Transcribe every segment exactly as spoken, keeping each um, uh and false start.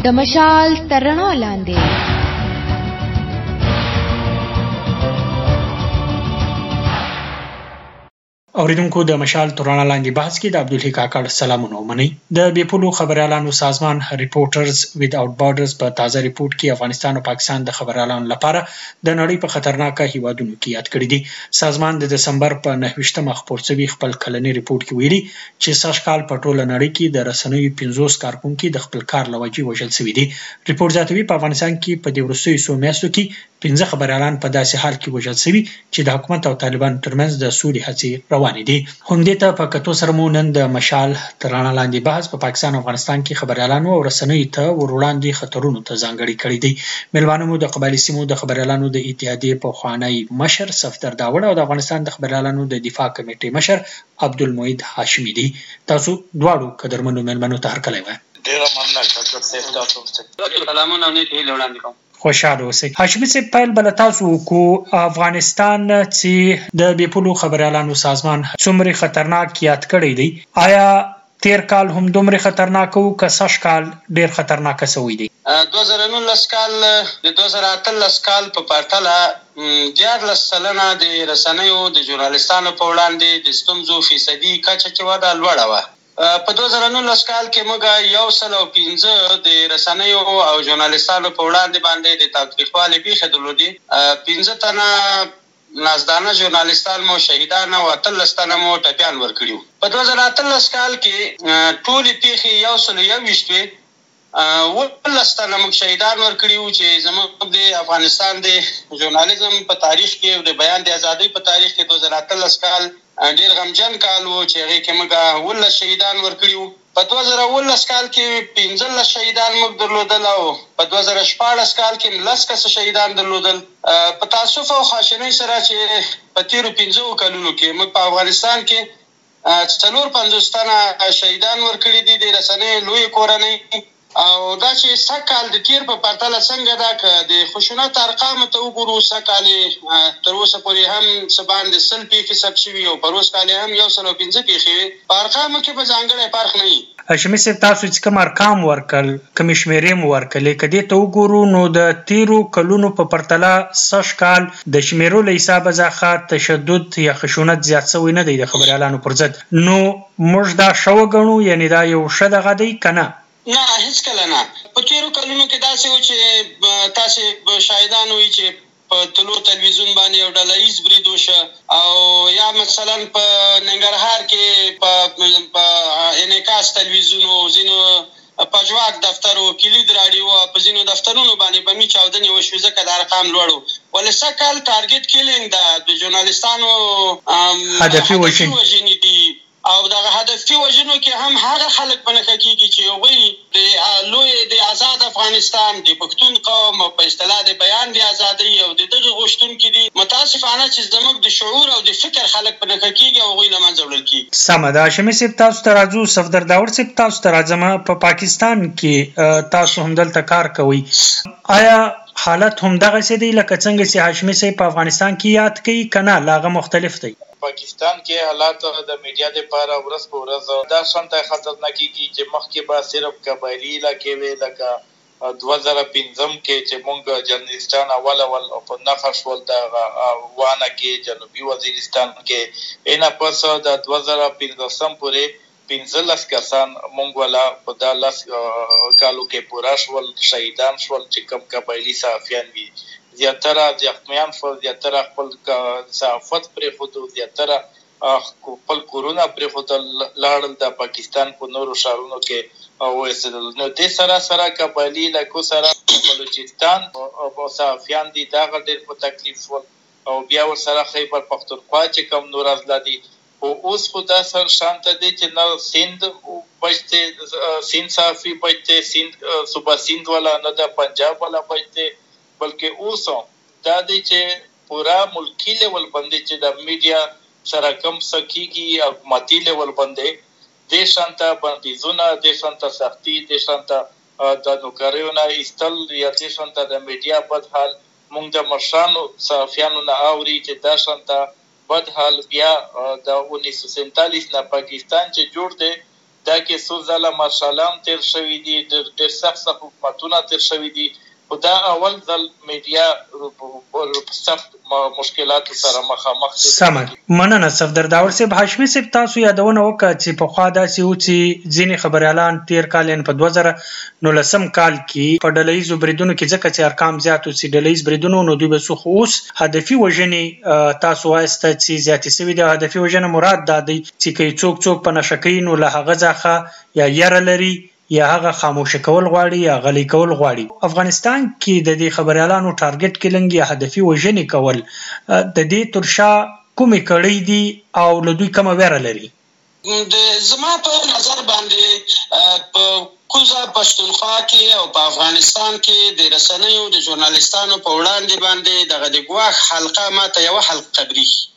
د مشال تر رڼا لاندې. اوریدونکو د مشال تر رڼا لاندې بحث کې د عبدالحی کاکړ سلامونه ومنئ. د بې پولو خبریالانو سازمان ریپورټرز ویداوټ بارډرز په تازه ریپورټ کې افغانستان او پاکستان د خبریالانو لپاره د نړۍ په خطرناکه هیوادونو کې یاد کړي دي. سازمان د دسمبر په نهه ویشتمه خپور شوي خپل کلنی ریپورټ کې ویلي چې سږ کال په ټوله نړۍ کې د رسنیو پنځوس کارکونکي د خپل کار له وجې وژل شوي دي. ریپورټ زیاتوي په افغانستان کې په دې وروستیو څو میاشتو کې پنځه خبریالان په داسې حال کې وژل شوي چې د حکومت او طالبانو ترمنځ د سولې هڅې روانې دي. همدې ته په کتو سره مو نن د مشال تر رڼا لاندې بحث په پاکستان او افغانستان کې خبریالانو او رسنیو ته ور وړاندې خطرونو ته ځانګړي کړي دي. میلمانه مو د قبایلي سیمو د خبریالانو د اتحادیې پخوانی مشر صفدر داوړ او د افغانستان د خبریالانو د دفاع کمیټې مشر عبدالمعید هاشمي دي. تاسو دواړو قدرمنو میلمنو ته هرکلی وایم. ډیره مننه ډاکټر صاحب، تاسو سلامونه او نیک هیلې وړاندې کوم. خوشاله اوسئ. هاشمي صاحب، پیل بل تاسو کو افغانستان چې د بې پولو خبریالانو سازمان څومره خطرناک یاد کړی دی، آیا تیر کال هم دومره خطرناک وو که سږ کال ډیر خطرناک شوی دی؟ دوه زره نولس کال د دوه زره اتلس کال په پرتله دیارلس سلنه د رسنیو د ژورنالستانو په وړاندې د ستونزو فیصدي کچه چې وه دا لوړه وه. په دوه زره نولس کال کې موږ یو سل او پنځه د رسنیو او ژورنالستانو په وړاندې باندې د تاوتریخوالي پیښې درلودې. پنځه تنه نازدانه ژورنالستان مو شهیدان او اتلس تنه مو ټپیان ورکړي وو. په دوه زره اتلس کال کې ټولې پیښې یو سل یو ویشت وې، اوولس تنه موږ شهیدان ورکړي وو چې زموږ د افغانستان د ژورنالیزم په تاریخ کې او د بیان د ازادۍ په تاریخ کې دوه زره اتلس کال ډېر غمجن کال و چې هغې کې موږ اوولس شهیدان ورکړي وو. په دوه زره اوولس کال کې پنځلس شهیدان موږ درلودل او په دوه زره شپاړس کال کې لس کسه شهیدان درلودل. په تاسف او خواشینۍ سره چې په تېرو پنځو کلونو کې موږ په افغانستان کې څلور پنځوس تنه شهیدان ورکړي دي د رسنیو لویې کورنۍ. او دا چې سږ کال د تیر په پرتله څنګه ده، که د خشونت ارقامو ته وګورو، سږ کال تر اوسه پورې هم څه باندې سل پیښې ثبت شوي او پروس کال هم یو سل او پنځه پیښې وې. په ارقامو کې به ځانګړی فرق نه وي. هاشمي صاحب، تاسو چې کوم ارقام ورکړل، کومې شمېرې مو ورکړلې، که دې ته وګورو نو د تیرو کلونو په پرتله سږ کال د شمېرو له حسابه ځکه تشدد یا خشونت زیات شوی نه دی د خبریالانو پر ضد، نو موږ دا ښه وګڼو، یعنې دا یو ښه دغه دی که نه؟ نه، هیڅکله نه. په تېرو کلونو کې داسې و چې تاسې شاهدان وئ چې په طلوع تلویزیون باندې یو ډله ییز برید وشه، او یا مثلا په ننګرهار کې په انعکاس تلویزیون و ځینو پژواک دفتر و کلید راډیو و په ځینو دفترونو باندې بمي چاودنې وشوې ځکه د ارقام لوړ و. ولې سږ کال ټارګټ کیلینګ ده، د ژورنالستانو هدفي وژنې دي او دغه هدفي وژنو کې هم هغه خلک په نښه کېږي چې هغوی د لوی د آزاد افغانستان د پښتون قوم او په اصطلاح د بیان د ازادۍ او د دغه غوښتونکي دي. متاسفانه چې زموږ د شعور او د فکر خلک په نښه کېږي او هغوی له منځه وړل کېږي. سمه ده. هاشمي صاحب، تاسو ته راځو. صفدر داوړ صاحب، تاسو ته راځم. په پاکستان کې تاسو هم دلته کار کوئ، آیا حالت هم دغسې دی لکه څنګه چې هاشمي صاحب په افغانستان کې یاد کوي که نه لا هغه مختلف دی؟ پاکستان کې حالات د میډیا لپاره ورځ په ورځ دا شانته خطرناکېږي چې مخکې به صرف قبایلي علاقې وې، لکه دوه زره پنځم کې چې موږ جرنالستان اول اول په نښه شول د وانه کې جنوبي وزیرستان کې، اینا پس د دوه زره پنځلسم پورې پنځلس کسان موږ والا په دا لس کالو کې پوره شول، شهیدان شول چې کوم قبایلي صحافیان وي. زیاتره زخمیان شول، زیاتره خپل صحافت پرېښودو، زیاتره خپل کورونه پرېښودل، لاړل د پاکستان په نورو ښارونو کې وایستدل. نو دې سره سره قبایلي علاقو سره بلوچستان صحافیان دي دغه ډېر په تکلیف شول، او بیا ورسره خیبر پښتونخوا چې کوم نور اضلاع دي. خو اوس خو دا سر شانته دی چې نه سیند بچته، سیند صحافي بچته، سیند صوبه سیند والا نه د پنجاب والا بچته، بلکې اوس دا دی چې پورا ملکی لیول باندې چې د میډیا سره کم څه کېږي او حکومتي لیول باندې دې شانته بندیزونه، دې شانته سختي، دې شانته د نوکریو نه ایستل یا دې شانته د میډیا بد حال موږ د مشرانو صحافیانو نه اوري چې دا شانته بد حال بیا د انیس سو سینتالیس نه پاکستان چې جوړ دی دا کې څو ځله مارشالان تیر شوي دي، ډېر سخت سخت حکومتونه تیر شوي دي، خو دا اول ځل میډیا په سخت مشکلاتو سره مخامخ دي. سمه مننه صفدر داور صاحب. هاشمي صاحب تاسو یادونه وکړه چې پخوا داسې و چې ځینې خبریالان تیر کال یعنې په دوه زره نولسم کال کې په ډله ییزو بریدونو کې ځکه چې ارقام زیات و چې ډله ییز بریدونو نو دوی به څه خو اوس هدفي وژنې تاسو وایسته چې زیاتې شوي دي. هدفي وژنه مراد دا دی چې که څوک څوک په نشه کوي نو له هغه څخه یا یره لري یا هغه خاموشه کول غواړي یا غلی کول غواړي. افغانستان کې د دې خبریالانو ټارګټ کیلنګ یا هدفي وژنې کول د دې تر شا کومې کړۍ دي او له دوی کومه ویره لري؟ د زما په نظر باندې په کوزه پښتونخوا کې او په افغانستان کې د رسنیو د ژورنالیستانو په وړاندې باندې دغه د ګواښ حلقه ماته یوه حلقه برېښي.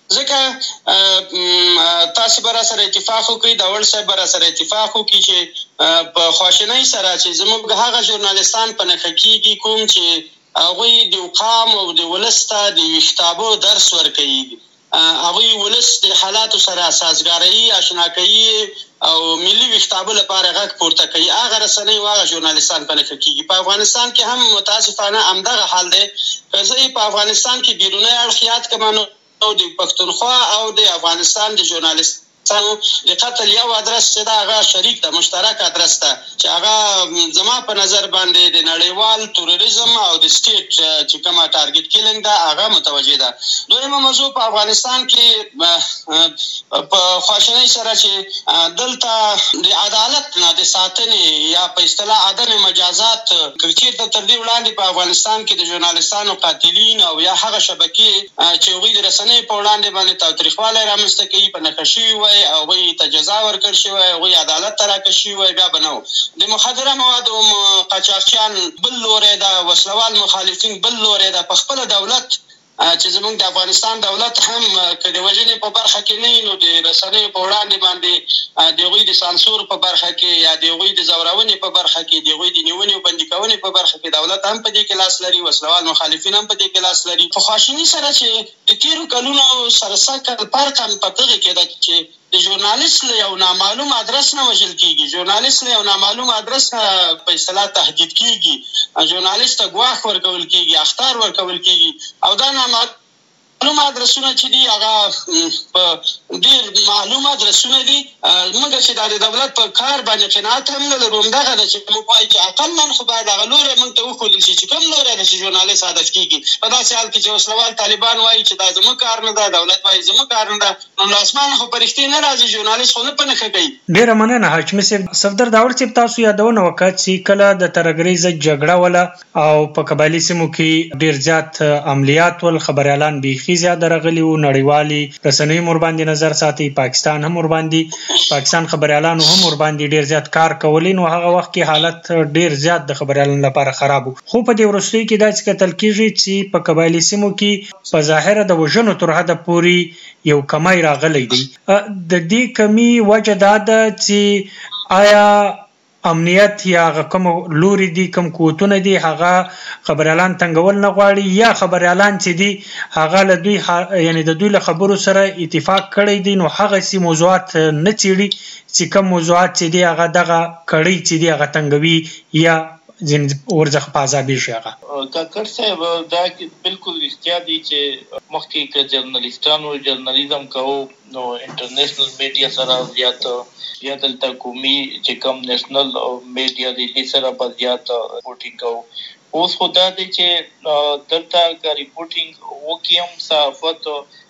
ځکه تاسو به راسره اتفاق وکړئ، داول صاحب به راسره اتفاق وکړي چې په خواشینۍ سره چې زموږ هغه ژورنالیستان په نښه کېږي کوم چې هغوی د قام او د ولس ته د ویښتابو درس ورکوي، هغوی ولس د حالاتو سره سازګاري اشنا کوي او ملي ویښتابو لپاره غږ پورته کوي. هغه رسنۍ او هغه ژورنالیستان په نښه کېږي. په افغانستان کې هم متاسفانه همدغه حال دی. که زه په افغانستان کې بیرونی اړخ یاد کړم نو د پښتونخوا او د افغانستان د ژورنالیستانو د قتل یو ادرس چې دا هغه شریک ده، مشترک ادرس ده چې هغه زما په نظر باندې د نړیوال تروریزم او د سټیټ چې کومه ټارګټ کیلنګ ده هغه متوجه ده. دویمه موضوع په افغانستان کې په خواشینۍ سره چې دلته د عدالت نه د ساتنې یا په اصطلاح عدم مجازات چېرته تر دې وړاندې په افغانستان کې د ژورنالیستانو قاتلین او یا هغه شبکې چې هغوی د رسنۍ په وړاندې باندې تاوتریخوالی رامنځته کوي په نښه شوي وای، هغوی ته جزا ورکړل شوې وای، هغوی عدالت ته راکړل شوي وای، بیا به نه و. د مخدره موادو قاچاقچیان بل لوری ده، وسلوال مخالفین بل لوری ده. په خپله دولت چې زموږ د افغانستان دولت هم که د وژنې په برخه کې نه نو د رسنیو په وړاندې باندې د هغوی د سانسور په برخه کې یا د هغوی د ځورونې په برخه کې د هغوی د نیونې او بندي کونې په برخه کې دولت هم په دې کې لاس لري، وسلوال مخالفین هم په دې کې لاس لري. په خواشیني سره چې د تېرو کلونو سره سږ فرق هم په دغې کې ده چې د ژورنالیست له یو نامعلوم ادرس نه وژل کېږي، ژورنالیست له یو نامعلوم ادرس نه په اصطلاح تهدید کېږي، ژورنالیست ته ګواښ ورکول کېږي، اخطار ورکول کېږي او دا نامعلوم ادرسونه چې دي هغه په ډېر معلوم ادرسونه دي. موږ چې دا د دولت په کار باندې قناعت هم نه لرو. همدغه ده چې موږ وایو چې اقلمن خو باید هغه لوری موږ ته وښودل شي چې کوم لوری ده چې ژورنالیست هدف کېږي. په داسې حال کې چې وسلوال طالبان وایي چې دا زموږ کار نه ده، دولت وایي زموږ کار نه ده، نو له اسمانه خو فرښتې نه راځي، ژورنالیست خو نه په نښه کوي. ډېره مننه هاشمي صاحب. صفدر داور صاحب تاسو یادونه وکړه چې کله د ترهګرۍ ضد جګړه وله او په قبایلي سیمو کې ډېر زیات عملیات ول، خبریالان بیخي زیاده راغلي وو، نړیوالې رسنۍ هم ورباندې نظر ساتي، پاکستان هم ورباندې پاکستان خبریالانو هم ورباندې ډېر زیات کار کولی، نو هغه وخت کې حالت ډېر زیات د خبریالانو لپاره خراب و. خو په دې وروستیو کې داسې کتل کېږي چې په قبایلي سیمو کې په ظاهره د وژنو تر حده پورې یو کمی راغلی دی. د دې کمی وجه دا ده چې آیا امنیت یا هغه کوم لوري دي کوم قوتونه دي هغه خبریالان تنګول نه غواړي یا خبریالان چې دي هغه له دوی یعنې د دوی له خبرو سره اتفاق کړی دی نو هغسې موضوعات نه څېړي چې کوم موضوعات چې دي هغه دغه کړۍ چې دي هغه تنګوي یا ورڅخه په عذابي شي. هغه کاکړ صاحب دا بالکل رښتیا دي چې مخکې که جرنالیستانو جرنالیزم کوو نو انټرنیشنل میډیا سره زیات یا دلته قومي چې کوم نیشنل میډیا دی دې سره به زیات رپورټینګ کوو. اوس خو دا دی چې دلته که رپورټینګ وکړي هم صحافت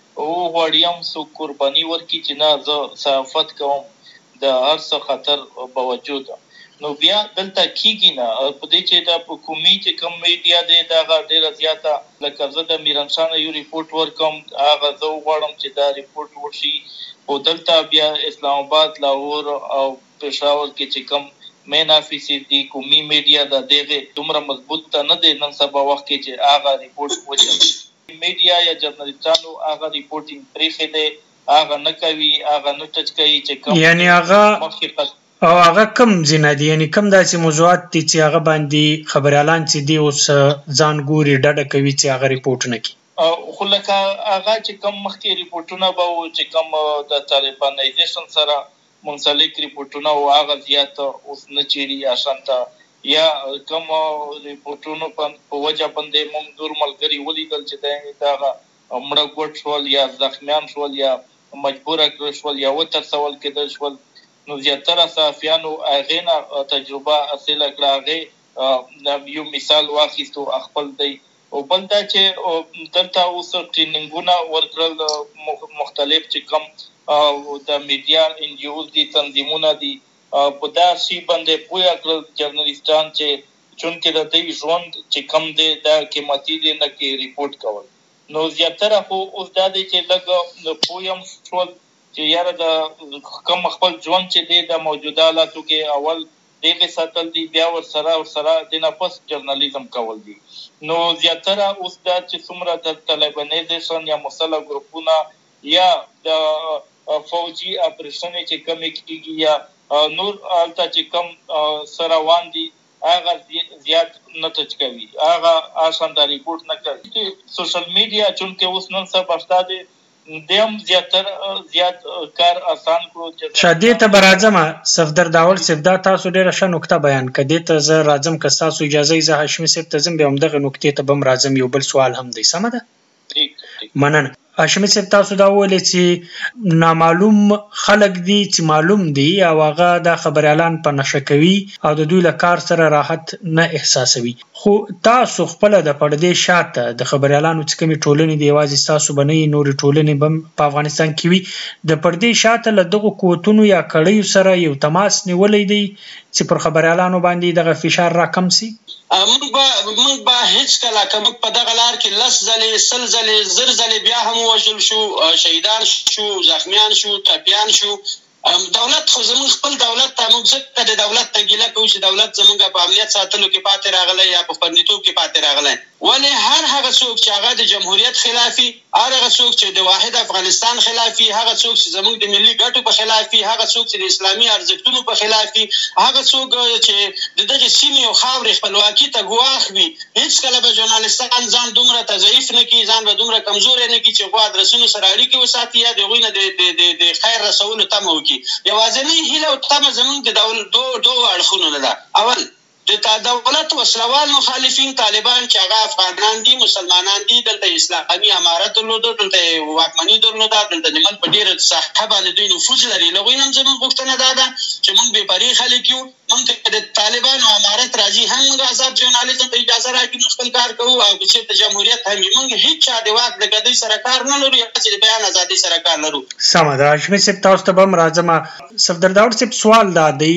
وغواړي هم څوک قرباني ورکړي چې نه زه صحافت کوم د هر څه خطر باوجود، نو بیا دلته کېږي نه. په دې چې دا په قومي چې کوم میډیا دی دا هغه ډېره زیاته لکه زه د میرانشاه نه یو رپورټ ورکوم هغه زه وغواړم چې دا رپورټ وشي، خو دلته بیا اسلام آباد، لاهور او پېښور کې چې کوم مین افیسز دي قومي میډیا د دغې دومره مضبوط نه دی نن سبا وخت کې چې هغه رپورټ وشي. میډیا یا جرنالیستانو هغه رپورټینګ پرېښی دی، هغه نه کوي، هغه نه ټچ کوي چې کوم یعنې هغه او هغه کم ځینه دي یعنې کم داسې موضوعات دي چې هغه باندې خبریالان چې دي اوس ځان ګوري ډډه کوي چې هغه رپورټ نه کړي. خو لکه هغه چې کوم مخکې رپورټونه به وو چې کوم د طالبانایزیشن سره منسلک ریپورټونه او هغه زیات اوس نه چیري آشانتا یا کوم ریپورټونو په وجه باندې موږ نور ملګري ولیدل چې دا مړه ګوټ شول یا زخمیان شول یا مجبوره کړل شول یا وترسول کېدل شول. نو زیاتره صحافیانو هغې نه تجربه حاصله کړه، هغې یو مثال واخیستو خپل دی. او بل دا چې دلته اوس ټریننګونه ورکړل مختلف چې کوم د میډیا ان جی اوز دي، تنظیمونه دي، په دا شي باندې پوهه کړل جرنالیستان چې چونکې د دوی ژوند چې کم دی دا قیمتي دی نه کې ریپورټ کول. نو زیاتره خو اوس دا دی چې لږ پوه هم شول چې یاره د کوم خپل ژوند چې دی د موجوده حالاتو کې اول دغه ساتل دي، بیا ورسره ورسره د نفس جرنالیزم کول دي. نو زیاتره اوس دا چې څومره د طالبانیزیشن یا مسلح ګروپونه یا د فوجي اپریشنې چې کمې کېږي یا نور هلته چې کم سروان دي هغه زیات نه ټچ کوي، هغه آشانده ریپورټ نه کوي. سوشل میډیا چونکې اوس نن سبا شته دی دیم زیاتره زیات کار آسان کړو. شادي ته به راځم صفدر داول صاحب، دا تاسو ډېره ښه نکته بیان کړه. دې ته زه راځم که ستاسو اجازه وي، زه هاشمي صاحب ته ځم بیا همدغه نکتې ته به هم راځم. یو بل سوال هم دی، سمه ده؟ مننه. هاشمي صاحب تاسو دا وویلې چې نامعلوم خلک دي چې معلوم دي او هغه دا خبریالان په نشه کوي او د دوی له کار سره راحت نه احساسوي. خو تاسو خپله د پردې شاته د خبریالانو چې کومې ټولنې دي، یوازې ستاسو به نه وي، نورې ټولنې به هم په افغانستان کې وي، د پردې شاته له دغو قوتونو یا کړیو سره یو تماس نیولی دی چې پر خبریالانو باندې دغه فشار را کم سي؟ موږ به موږ به هیڅ کله که موږ په دغه لار کې لس ځلې سل ځلې زر ځلې بیا هم ووژل شو، شهیدان شو، زخمیان شو، ټپیان شو، دولت خو زموږ خپل دولت ته موږ ځکه د دولت ته ګیله کوو چې دولت زموږ په امنیت ساتلو کې پاتې راغلی یا په خوندیتوب کې پاتې راغلی. ولې هر هغه څوک چې هغه د جمهوریت خلافي، هر هغه څوک چې د واحد افغانستان خلافي، هغه څوک چې زموږ د ملي ګټو په خلافي، هغه څوک چې د اسلامي ارزښتونو په خلافي، هغه څوک چې د دغه سیمې او خاورې خپلواکي ته ګواښ وي، هېڅکله به ژورنالستان ځان دومره تضعیف نه کړي، ځان به دومره کمزوری نه کړي چې غوا ادرسونو سره اړیکې وساتي یا د هغوی نه د خیر رسولو تمه وکړي. یوازینۍ هیله او تمه زموږ د دو دو اړخونو نه ده. اول د دولت وسلوال مخالفین طالبان چې هغه افغانان دي، مسلمانان دي، دلته اسلامي امارت درلوده، دلته واکمني درلوده، دلته د ملک په ډېره ساحه باندې دوی نفوذ لري. له هغوی نه هم زموږ غوښتنه دا ده چې موږ بېپرې خلک یو، موږ د طالبانو امارت راځي هم موږ آزاد ژورنالیزم ته اجازه راکړي، موږ خپل کار کوو، او که چېرته جمهوریت هم وي موږ هېڅ چا د واک د ګدۍ سره کار نه لرو، یوازې د بیان ازادۍ سره کار لرو. سمه ده. هاشمي صاحب تاسو ته به هم راځم. صفدر داود صاحب سوال دا دی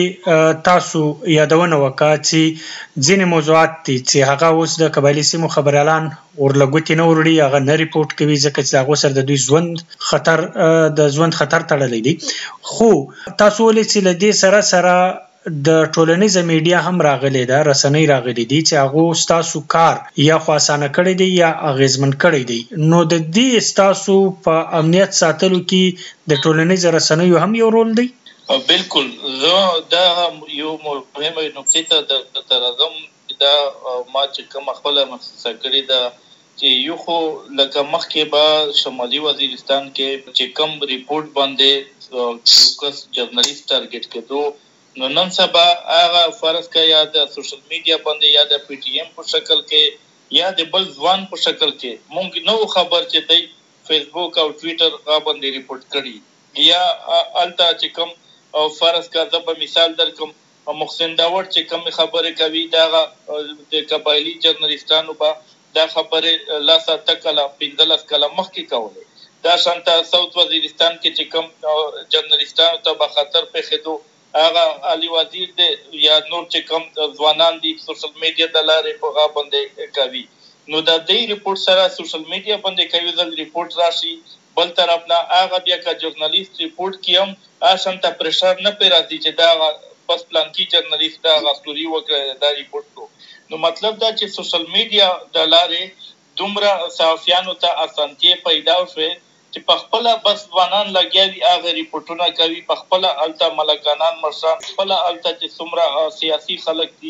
چې تاسو یادونه وکړه چې ځینې موضوعات دي چې هغه اوس د قبایلي سیمو خبریالان ورله ګوتې نه وروړي، هغه نه ریپورټ کوي ځکه چې د هغو سره د دوی ژوند خطر د ژوند خطر تړلی دی. خو تاسو ولې چې له دې سره سره د ټولنیزه میډیا هم راغلی ده، رسنۍ راغلی دي چې هغو ستاسو کار یا خو اسانه کړی دی یا اغېزمن کړی دی، نو د دې ستاسو په امنیت ساتلو کې د ټولنیزو رسنیو هم یو رول دی؟ بالکل. زه دا یو مهمه نقطې ته راځم، دا ما چې کومه خپله محسوسه کړې ده چې یو خو لکه مخکې به شمالي وزیرستان کې چې کوم ریپورټ باندې یو کس جرنالیست ټارګېټ کېدو، نو نن سبا هغه فرض که یا د سوشل میډیا باندې یا د پی ټي ایم په شکل کې یا د بل ځوان په شکل کې مونږ نو خبر چې دی فیسبوک او ټویټر هغه باندې ریپورټ کړي، یا هلته چې کوم فرض که زه به مثال درکړم محسن داوړ چې کومې خبرې کوي دا هغه د قبایلي جرنالیستانو به دا خبرې لس اته کاله پنځلس کاله مخکې کولې. دا شانته ساوت وزیرستان کې چې کوم جرنالیستانو ته به خطر پېښېدو، هغه علي وزیر دی یا نور چې کوم ځوانان دي سوشل میډیا د لارې په هغه باندې کوي، نو د دې ریپورټ سره سوشل میډیا باندې کوي ځل ریپورټ راشي، بل طرف نه هغه بیا که جرنالیست ریپورټ کړي هم آشانته پریشر نه پرې راځي چې دا بس پلانکي جرنالیست دا هغه ستوري وکړه دا ریپورټ کړو. نو مطلب دا چې سوشل میډیا د لارې دومره صحافیانو ته اسانتیې پیدا شوې چې په خپله بس ځوانان لګیا وي هغه ریپورټونه کوي، په خپله هلته ملکانان مرشان، خپله هلته چې څومره سیاسي خلک دي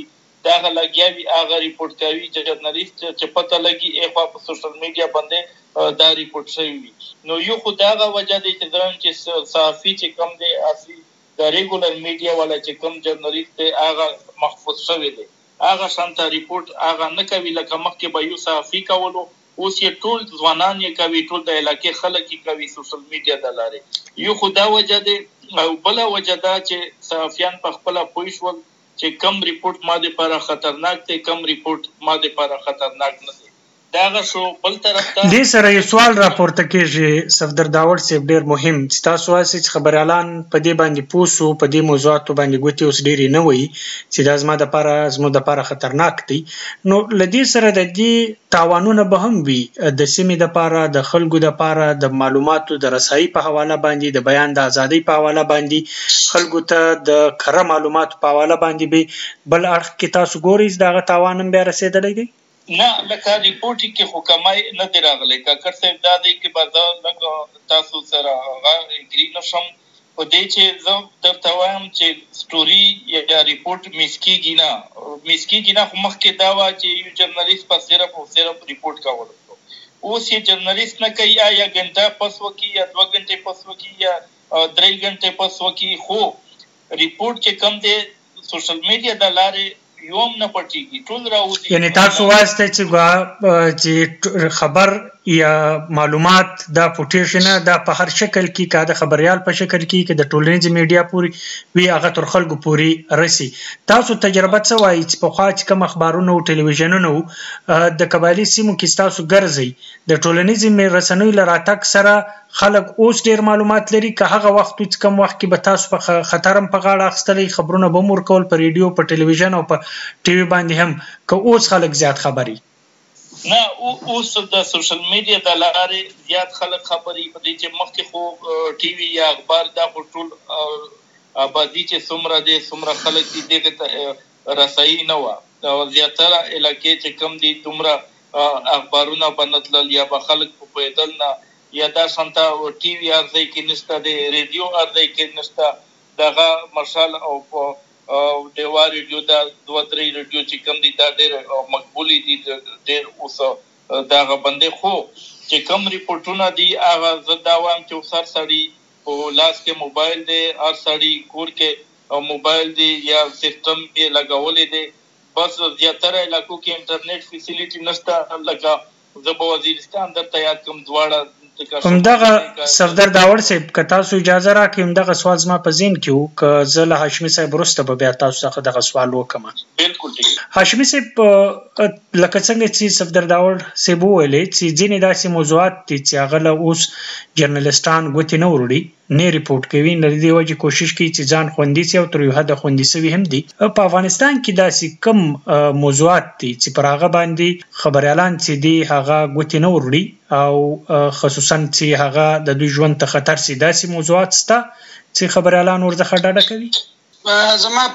دا لګیاوي هغه ریپورت کوي چې جرنالیست چې پته لګي اخوا په سوشل میډیا باندې دا ریپورت شوی نو یو خو دا وجه دی چې ځان چې صحافي چې کم دی اصلي د ریګولر میډیا ولا چې کم جرنالیست دی هغه محفوظ شوی دی هغه شانته ریپورت هغه نه کوي لکه مخکې به یو صحافي کولو اوس یې ټول ځوانان یې کوي ټول د علاقې خلک یې کوي سوشل میډیا د لارې یو خو دا وجه دی او بله وجه دا چې صحافیان په خپله پوه شول چې کم ریپورت ما دپاره خطرناک دی کم ریپورت ما دپاره خطرناک نه دی داغه شو بل طرف ته دې سره یو سوال راپورته کېږي صفدر داوړ صاحب ډېر مهم چې تاسو وایئ چې خبریالان په دې باندې پوه سو په دې موضوعاتو باندې ګوتې اوس ډېرې نه وایي چې دا زما دپاره زموږ دپاره خطرناک دی نو له دې سره د دې تاوانونه به هم وي د سیمې دپاره د خلکو دپاره د معلوماتو د رسایي په حواله باندې د بیان د ازادۍ په حواله باندې خلکو ته د کره معلوماتو په حواله باندې به بل اړخ کې تاسو ګورئ دغه تاوان هم بیا رسېدلی دی نه لکه ریپورټ کې خو کمای نه دی راغلی کاکړ صاحب دا دی کې به زه لږ تاسو سره هغه اګري نه شم په دې چې زه درته وایم چې سټوري یا ریپورټ میس کېږي نه میس کېږي نه خو مخکې دا وه چې یو جرنالیست په صرف او صرف ریپورټ کول اوس یې جرنالیست نه کوي یا ګنټه پس وکړي یا دوه ګنټې پس وکړي یا درې ګنټې پس وکړي خو ریپورټ چې کوم دی سوشل میډیا د لارې یوم نه پټیږي ټول راوځي یعنی تاسو واسطه چې چې خبر یا معلومات دا پوټیشن دا په هر شکل کې کا د خبريال په شکل کې کې د ټولنیز میډیا پوری وی هغه تر خلکو پوری رسی تاسو تجربه څه وایي چې په خوا چې کوم اخبارونه او ټلویزیونونه د قبایلی سیمو کې تاسو ګرځي د ټولنیز رسنیو لراتک سره خلک اوس ډیر معلومات لري که هغه وخت چې کوم وخت کې به تاسو په خطرم په غاړه اخستلې خبرونه به مور کول په ریډیو په ټلویزیون او په ټي وي باندې هم که اوس خلک زیات خبري نه اوس د سوشل میډیا د لارې زیات خلک خبري په دې چې مخکې خو ټي وي یا اخبار دا ټول آبادي چې څومره دي څومره خلک دي دغه رسایي نه وه او زیاتره علاقې چې کم دي دومره اخبارونه بنتلل یا به خلک په پیدل نه یا دا شانته ټي وي ارځای کې نشته دی ریډیو ارځای کې نشته دغه مشال او او دیوا ریډیو دا دوه درې ریډیو چې کوم دي دا ډېر مقبولي دي ډېر اوس دغه باندې خو چې کوم ریپورټونه دي هغه زه دا وایم چې سر سړي په لاس کې موبایل دی هر سړي کور کې موبایل دی یا سیسټم یې لګولی دی بس زیاتره علاقو کې انټرنیټ فیسیلیټي نشته لکه زه به وزیرستان درته یاد کوم دواړه همدغه صفدر داوړ صاحب که تاسو اجازه راکړئ همدغه سوال زما په ذهن کې و که زه له هاشمي صاحب وروسته به بیا تاسو څخه دغه سوال وکړم بالکل ټیک هاشمي صاحب لکه څنګه چې صفدر داوړ صاحب وویلې چې ځینې داسې موضوعات دي چې هغه له اوس جرنالستان ګوتې نه وروړي نه ریپورټ کوي نه دې وجې کوشش کوي چې ځان خوندي سي او تر یو حده خوندي سوي هم دي په افغانستان کې داسې کم موضوعات دي چې پر هغه باندې خبريالان چې دي هغه ګوتې نه وروړي او خصوصا چې هغه د دوی ژوند ته خطر سي داسې موضوعات سته چې خبريالان ورڅخه ډاډه کوي زما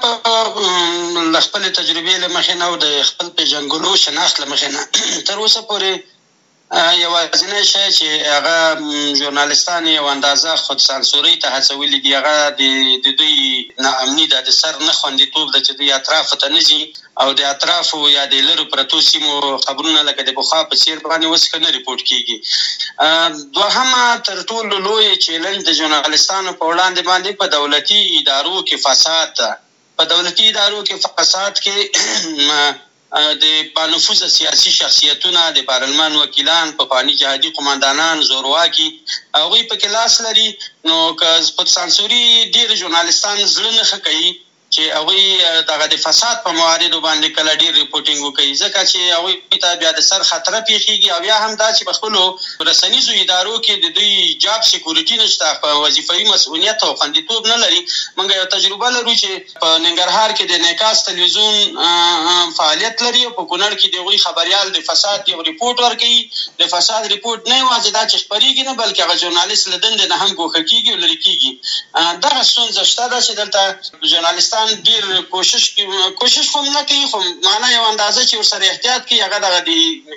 په خپل تجربې له مخې نه او د خپل پیژنګلو شناخت له مخې نه تر اوسه پورې یوازینی شی چې هغه ژورنالستان یو اندازه خود سانسوري ته هڅولي دي هغه د دوی ناامني ده د سر نه خوندیتوب ده چې دوی اطرافو ته نه ځي او د اطرافو یا د لرو پرتو سیمو خبرونه لکه د پخوا په څېر باندې اوس ښه نه ریپورټ کېږي دوهمه تر ټولو لوی چیلنج د ژورنالستانو په وړاندې باندې په دولتي ادارو کې فساد ده په دولتي ادارو کې فساد کې د بانفوذ سیاسي شخصیتونه د پارلمان وکیلان په پانی جهادي قوماندانان زورواکي هغوی پکې لاس لري نو که په سانسوري ډېر ژورنالستان زړه نه ښه کوي چې هغوی دغه د فساد په مواردو باندې کله ډېر ریپورټینګ وکوي ځکه چې هغوی ته بیا د سر خطره پیښیږي او بیا هم دا چې په خپلو رسنیزو ادارو کې د دوی جاب سیکورټي نشته په وظیفوي مسؤلیت او خوندیتوب نه لري موږ یو تجربه لرو چې په ننګرهار کې د انعکاس تلویزیون فعالیت لري او په کونړ کې د هغوی خبریال د فساد یو ریپورټ ورکوي د فساد ریپورټ نه یوازې دا چې خپرېږي نه بلکې هغه ژورنالست له دندې نه هم ګوښه کېږي او لرې کېږي دغه ستونزه شته ده چې دلته ژورنالستان ډېر کوشش کوشش خو نه کوي خو معنا یو اندازه چې ورسره احتیاط کوي هغه دغه د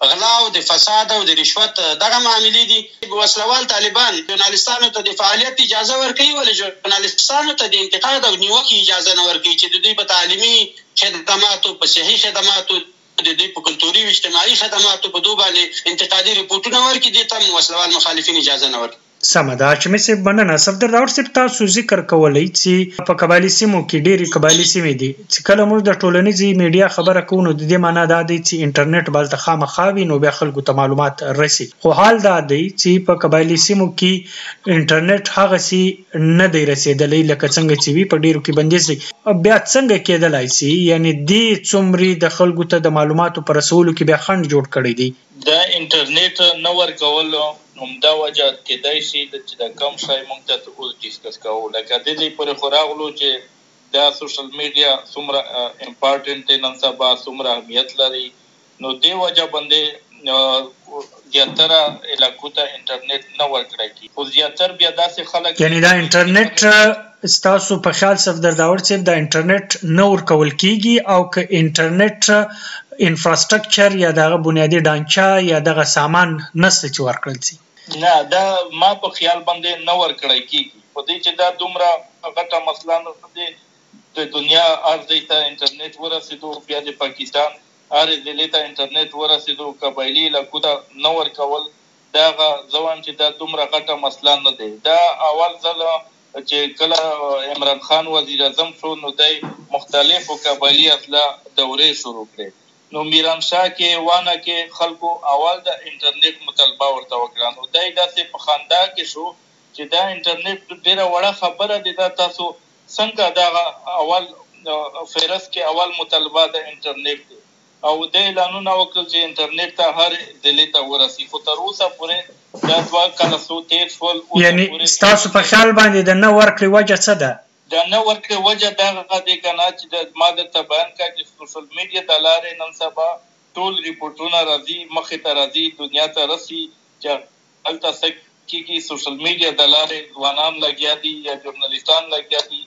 غلا او د فساد او د رشوت دغه معاملې دي. وسلوال طالبان ژورنالستانو ته د فعالیت اجازه ورکوي، ولې ژورنالستانو ته د انتقاد او نیوکې اجازه نه ورکوي چې د دوی په تعلیمي خدماتو، په صحي خدماتو، د دوی په کلتوري او اجتماعي خدماتو په دوی باندې انتقادي ریپورټونه ورکړي. دې ته وسلوال مخالفین اجازه نه ورکوي. سمه ده. حاجمي صاحب مننه. صفدر داور صاحب تاسو ذکر کولی چې په قبایلي سیمو کې ډېرې قبایلي سیمې دي چې کله موږ د ټولنیزې میډیا خبره کوو نو د دې معنا دا دی چې انټرنیټ به خامخا وي نو بیا خلکو ته معلومات رسي، خو حال دا دی چې په قبایلي سیمو کې انټرنیټ هغسې نه دی رسېدلی لکه څنګه چې وي په ډېرو کې بندیز دی. بیا څنګه کېدلی سي یعنې دې څومرې د خلکو ته د معلوماتو په رسولو کې بیا خنډ جوړ کړی دی؟ دا انټرنیټ نه ورکولو همدا وجه کېدای شي چې د کم شی موږ ته اوس ډسکس کوو، لکه د دې پورې خو راغلو چې دا سوشل میډیا څومره امپارټنټ دی نن سبا، څومره اهمیت لري. نو دې وجه باندې زیاتره علاقو ته انټرنیټ نه ورکړی کېږي، خو زیاتر بیا داسې خلک یعنې دا انټرنیټ ستاسو په خیال صفدر داور صاحب دا انټرنیټ نه ورکول کېږي او که انټرنیټ انفراسترکچر یا دغه بنیادي ډانچه یا دغه سامان نشته چې ورکړل شي؟ نه، دا ما په خیال باندې نه ورکړی کېږي، په دې چې دا دومره غټه مسله نه ده. د دنیا هر ځای ته انټرنیټ ورسېدو، بیا د پاکستان هر ضلع ته انټرنیټ ورسېدو، قبایلي علاقو ته نه ورکول دا زه وایم چې دا دومره غټه مسله نه دی. دا اول ځل چې کله عمران خان وزیر اعظم شو نو دی مختلفو قبایلي اصلاح دورې شروع کړې. نو میرانشاه کې وانه کې خلکو اول د انټرنیټ مطالبه ورته وکړه، نو دی داسې په خندا کې شو چې دا انټرنیټ ډېره وړه خبره ده، دا تاسو څنګه دغه اول فهرست کې اول مطالبه د انټرنیټ دی، او د اعلانونه وکړل چې انټرنیټ ته هر ضلع ته ورسي، خو تر اوسه پورې دا دوه کاله څو تېر شول. یعنې ستاسو په خیال باندې د نه ورکړې وجه څه ده؟ دا نه ورکړې وجه دغه دی که نه چې ما درته بیان کړه چې سوشل میډیا د لارې نن سبا ټول ریپورټونه راځي، مخې ته راځي، دنیا ته رسي چې هلته څه کېږي. سوشل میډیا د لارې ځوانان لګیا دي یا ژورنالستان لګیا دي،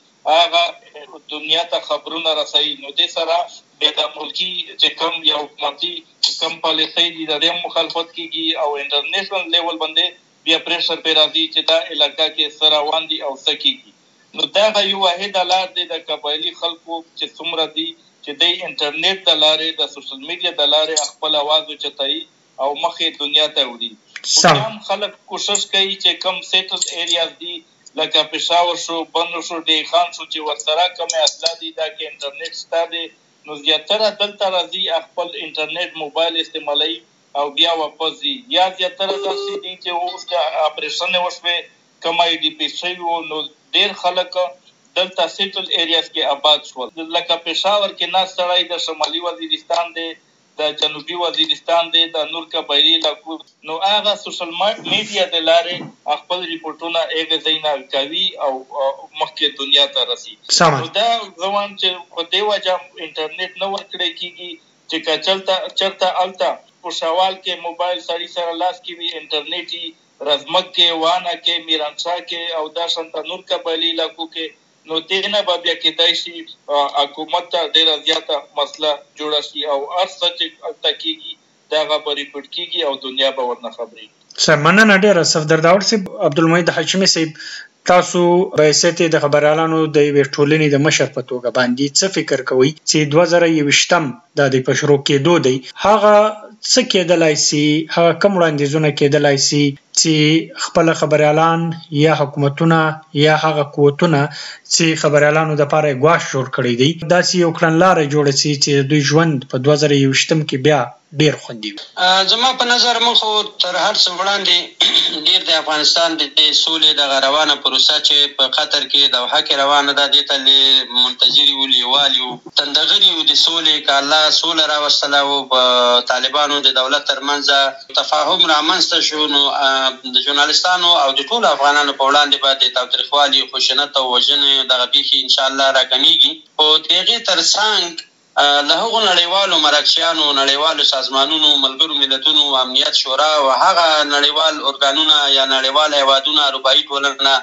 هغه دنیا ته خبرونه رسوي. نو دې سره بیا د ملکي چې کوم یا حکومتي چې کوم پالیسۍ دي د دې مخالفت کېږي، او انټرنیشنل لیول باندې بیا پریشر پرې راځي چې دا علاقه کې څه روان دي او څه کېږي. نو دغه یو واحده لار دی د قبایلي خلکو چې څومره دي چې د انټرنیټ د لارې د سوشل میډیا د لارې خپل اواز اوچتوي او مخې دنیا ته وړي. هم خلک کوشش کوي چې کم سیټل ایریاز دي لکه پېښور شو، بنو شو، ډی خان شو چې ورسره کمې اصلاح دي دا کې انټرنیټ شته دی، نو زیاتره دلته راځي خپل انټرنیټ موبایل استعمالوي او بیا واپس ځي. یا زیاتره داسې دي چې اوس که اپریشنې وشوې کوم آی ډي پي شوي وو نو ډېر خلک دلته سیټل ایریاز کې آباد شول. لکه پېښور کې ناست سړی د شمالي وزیرستان دی، د جنوبي وزیرستان دی، د نور قبایلي علاقو، نو هغه سوشل میډیا د لارې خپل ریپورټونه هغه ځای نه کوي او مخکې دنیا ته رسي. نو دا زه وایم چې په دې وجه انټرنیټ نه ورکړی کېږي چې که چلته چېرته هلته پېښور کې موبایل سړي سره لاس کې وي، انټرنیټ یې رزمک کې، وانه کې، میرانشاه کې او دا شانته نور قبایلي علاقو کې، نو دې نه به بیا کېدای شي حکومت ته ډېره زیاته مسله جوړه شي او هر څه چې هلته کېږي د هغه به ریپورټ کېږي او دنیا به ورنه خبرېږي. سر مننه ډېره صفدر داور صاحب. عبدالمجید حشمي صاحب، تاسو په حیثیت د خبریالانو د یوې ټولنې د مشر په توګه باندې څه فکر کوئ چې دوه زره یوویشتم دا د په شروع کېدو دی، هغه څه کېدلی سي، هغه کوم وړاندیزونه کېدلی سي چې خپل خبریالان یا حکومتونه یا هغه قوتونه چې خبریالانو دپاره یې ګواښ جوړ کړی دی داسې یو کړنلاره جوړه سي چې دوی ژوند په دوه زره یوویشتم کې بیا ډېر خوندي وي؟ زما په نظر موږ خو تر هر څه وړاندې ډېر د افغانستان د سولې دغه روانه پروسه چې په قطر کې دوحه کې روانه ده، دې ته منتظر یو، لیوال یو، تندغري یو د سولې، که الله سوله راوستله او په طالبانو د دولت ترمنځ تفاهم رامنځته شو، نو د ژورنالستانو او د ټولو افغانانو په وړاندې به د تاوتریخوالي، خشونت او وژنې دغه پیښې انشاءالله راکمیږي. خو د هغې تر څنګ له هغو نړیوالو مرکچیانو، نړیوالو سازمانونو، ملګرو ملتونو، امنیت شورا او هغه نړیوال ارګانونه یا نړیوال هیوادونه، اروپایي ټولنه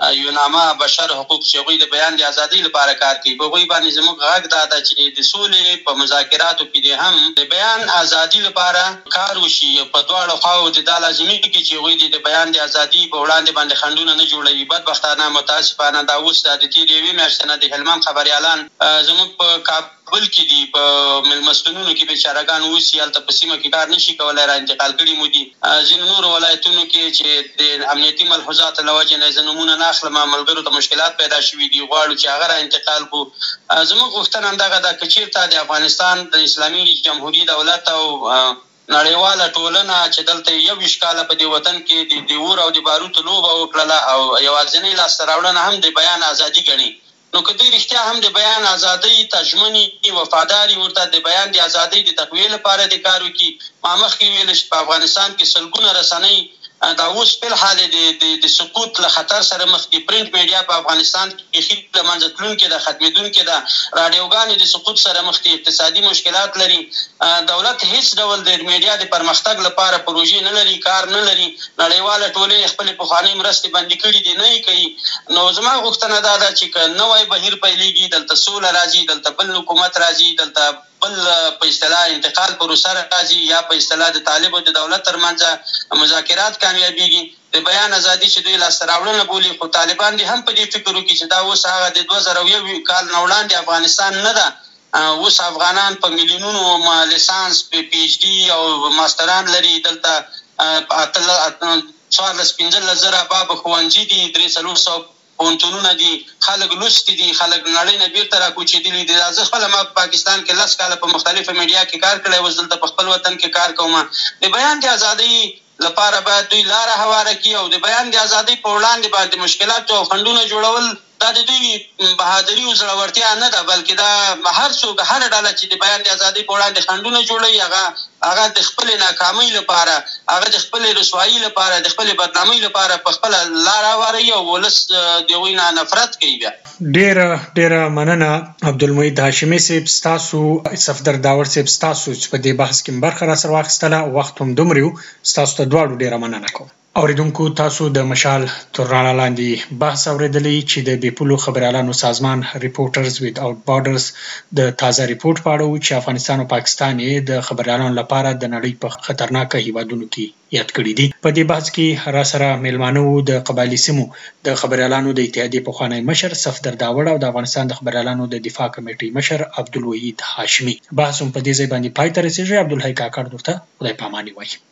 یو نامه بشر حقوق چې هغوی د بیان د ازادۍ لپاره کار کوي، په هغوی باندې زموږ غږ دا ده چې د سولې په مذاکراتو کې دې هم د بیان ازادي لپاره کار وشي. په دواړو خواو د دا لازمي کې چې هغوی د بیان د ازادي په وړاندې باندې خنډونه نه جوړوي. بدبختانه متاسفانه دا اوس د تېرې یوې میاشتې نه د هلمند خبریالان زموږ په کابل کې دي، په مېلمستونونو کې بیچارهګان اوسي، هلته په سیمه کې کار نشي کولی، را انتقال کړي مو دي. ځینو نورو ولایتونو کې چې د امنیتي ملحوظاتو له وجې نه زه نومونه نه اخلم، ملګرو ته مشکلات پیدا شوي دي، غواړو چې هغه را انتقال کړو. زموږ غوښتنه همدغه ده که چېرته د افغانستان د اسلامي جمهوري دولت او نړیواله ټولنه چې دلته یو ویشت کاله په دې وطن کې د اور او د باروتو لوبه وکړله او یوازینۍ لاسته راوړنه هم د بیان ازادي ګڼي، نو که دوی رښتیا هم د بیان ازادۍ تژمنې وفاداري ورته د بیان د ازادۍ د تقویې لپاره د کار وکړي. ما مخکې ویل چې په افغانستان کې سلګونه رسنۍ دا اوس په حال د د سقوط له خطر سره مخ دي. پرنټ میډیا په افغانستان کې خېل له منځه تلونکې ده، ختمېدونکې ده، راډیوګانې د سقوط سره مخ دي، اقتصادي مشکلات لري. دولت هیڅ ډول د میډیا د پرمختګ لپاره پروژې نه لري، کار نه لري. نړیواله ټولنې خپلې پخوانۍ مرستې بندي کړي دي، نه یې کوي. نو زما غوښتنه دا ده چې که نوی بهیر پیلېږي، دلته سوله راځي، دلته بل حکومت راځي، دلته بل په اصطلاح انتقال پروسه راځي، یا په اصطلاح د طالب او د دولت ترمنځ مذاکرات کامیابیږي، د بیان ازادي چې دوی لاسته راوړنه بولي. خو طالبان دې هم په دې فکر وکړي چې دا اوس هغه د دوه زره یو کال نه وړاندې افغانستان نه ده. اوس افغانان په میلیونونو لیسانس، پی ایچ ډي او ماستران لري. دلته څوارلس پنځلس زره باب ښوونځي دي، درې څلور سوه پوهنتونونه دي، خلک لوستي دي، خلک نړۍ نه بیرته راکوچېدلي دي. زه خپله ما په پاکستان کې لس کاله په مختلفه میډیا کې کار کړی، اوس دلته په خپل وطن کې کار کوم. د بیان د ازادۍ لپاره باید دوی لاره هواره کړي او د بیان د ازادۍ په وړاندې باندې مشکلات او خنډونه جوړول دا د دوی بهادري او زړورتیا نه ده، بلکې دا هر څوک هر ډله چې د بیان د ازادۍ په وړاندې خنډونه جوړوي، هغه هغه د خپلې ناکامۍ لپاره، هغه د خپلې رسوایي لپاره، د خپلې بدنامۍ لپاره په خپله لاره هواروي او ولس د هغوی نه نفرت کوي. بیا ډېره ډېره مننه عبدالمعید هاشمي صاحب، ستاسو صفدر داور صاحب، ستاسو چې په دې بحث کې برخه راسره واخیستله. وخت هم دومره و، ستاسو ته دواړو ډېره مننه کوم. اوریدونکو، تاسو د مشال تر رڼا لاندې بحث اوریدلی چې د بې پولو خبریالانو سازمان ریپورټرز وداوټ بارډرز د تازه ریپورټ په اړه و چې افغانستان او پاکستان یې د خبریالانو لپاره د نړۍ په خطرناکه هیوادونو کې یاد کړي دي. په دې بحث کې راسره میلمانه وو د قبایلي سیمو د خبریالانو د اتحادیې پخوانی مشر صفدر داوړ او د افغانستان د خبریالانو د دفاع کمیټې مشر عبدالوحید هاشمي. بحث هم په دې ځای باندې پای ته رسېږي. عبدالحی کاکړ درته خدای پاماني وایي.